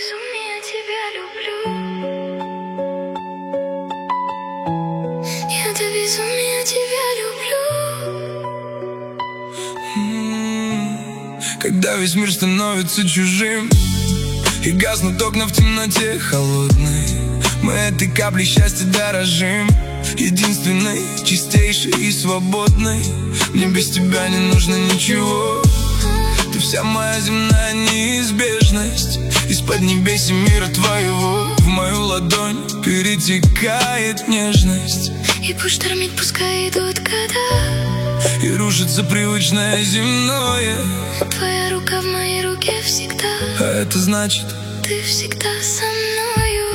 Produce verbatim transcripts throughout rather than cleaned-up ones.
безумия тебя люблю. Я до безумия тебя люблю. Когда весь мир становится чужим и гаснут окна в темноте холодной, мы этой каплей счастья дорожим, единственной, чистейшей и свободной. Мне без тебя не нужно ничего. Ты вся моя земная неизбежность. Из-под небес и мира твоего в мою ладонь перетекает нежность. И пусть штормит, пускай идут года, и рушится привычное земное. твоя рука в моей руке всегда, а это значит, ты всегда со мною.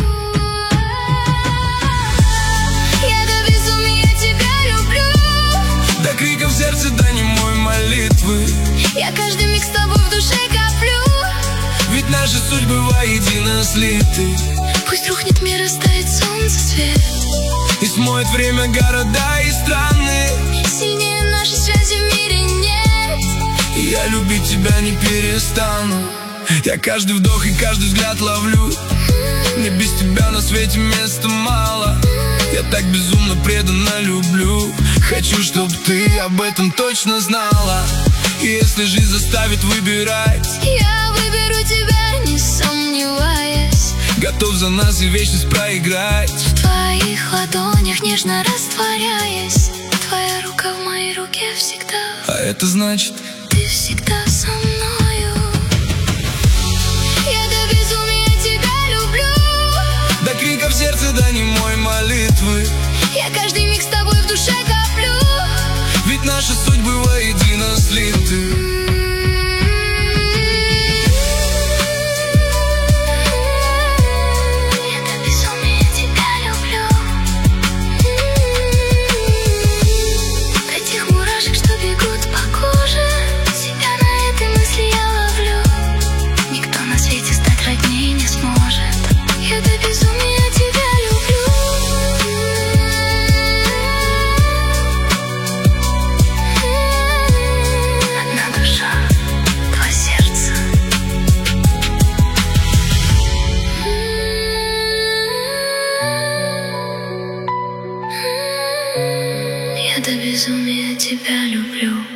Я до безумия тебя люблю, до криков в сердце, до немой молитвы. я каждый миг с тобой в душе коплю, ведь наши судьбы воедино слиты. пусть рухнет мир, растает солнце свет, и смоет время города и страны. сильнее нашей связи в мире нет. И я любить тебя не перестану. Я каждый вдох и каждый взгляд ловлю. Мне без тебя на свете места мало. Я так безумно преданно люблю. Хочу, чтоб ты об этом точно знала. И если жизнь заставит выбирать, я выберу тебя, не сомневаясь. готов за нас и вечность проиграть. В твоих ладонях нежно растворяясь, твоя рука в моей руке всегда, а это значит, ты всегда со мною. Я до безумия тебя люблю, до крика в сердце, до немой молитвы. я каждый миг с тобой в душе коплю, ведь наши судьбы воедино слиты. Я до безумия тебя люблю.